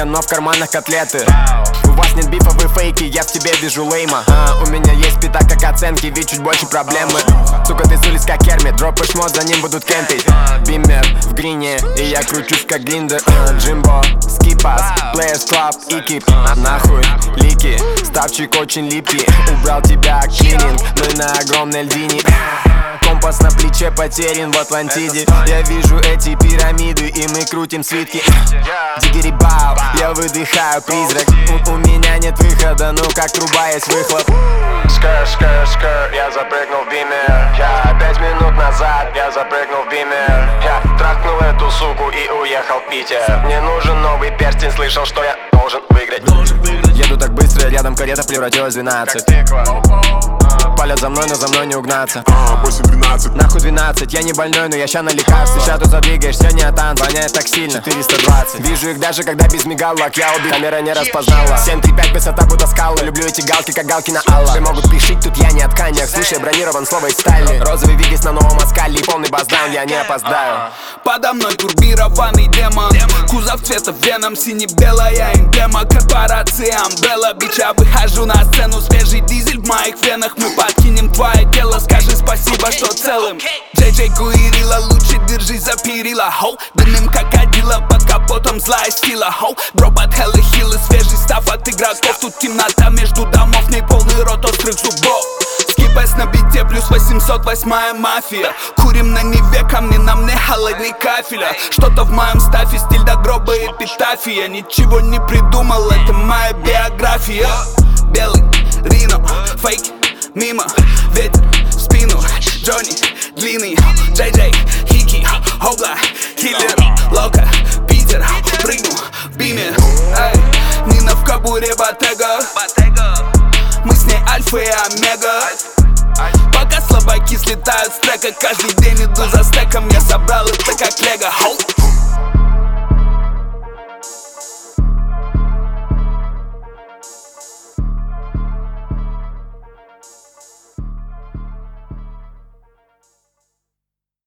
но в карманах котлеты. У вас нет бифа, вы фейки, я в тебе вижу лейма. У меня есть пита как оценки, ведь чуть больше проблемы. Сука, ты с улиц как Кермит, дропаешь мод, за ним будут кемпить. Бимер в грине, и я кручусь как Глиндер. Джимбо, скипас, Players Club и кип. Нахуй лики, ставчик очень липкий. Убрал тебя клининг, мы на огромной льдине. Компас на плече потерян в Атлантиде. Я вижу эти пирамиды, и мы крутим свитки. Дигери-бау, я выдыхаю призрак. У меня нет выхода, ну как труба есть выхлоп. Скр, скр, скр, я запрыгнул в бимер. 5 минут назад я запрыгнул в бимер. Я трахнул эту суку и уехал в Питер. Мне нужен новый перстень, слышал, что я должен выиграть. Еду так быстро, рядом карета превратилась в 12. Палят за мной, но за мной не угнаться. 8-12. Нахуй 12, я не больной, но я ща на лекарстве. Сейчас тут задвигаешься, не танк, воняет так сильно. 420, вижу их даже когда без мигалок. Я убил, камера не распознала. 735, высота будто скала. Люблю эти галки, как галки на Алла. Вы могут пришить, тут я не от тканях. Слушай, бронирован слово из стали. Розовый вигис на новом оскале и полный баздаун, я не опоздаю. Подо мной турбированный демон. Кузов цвета веном, сине-белая эмблема корпорации Umbrella. Бич, я выхожу на сцену, свежий дизель в моих венах. Мы подкинем твое тело, скажи спасибо, что целым. Джей Гуирила, лучше держись за перила, хоу. Дымим как кадила, под капотом злая сила, хоу. Дроп от Хеллы Хиллы, свежий став от игроков. Тут темнота между домов, в ней полный рот острых зубов. Скипэс на бите, плюс 808-я мафия. Курим на Неве, камни на мне холодный кафеля. Что-то в моем стафе, стиль до гроба эпитафия. Ничего не придумал, это моя биография. Белый, Рино, фейк, мимо, ветер в спину. Джонни, длинный, Джей, Хики, Обла, Киллер, Лока, Питер, прыгну в бимер. Нина в кабуре, Ботега. Мы с ней альфа и омега. Пока слабаки слетают с трека, каждый день иду за стеком. Я собрал это как лего.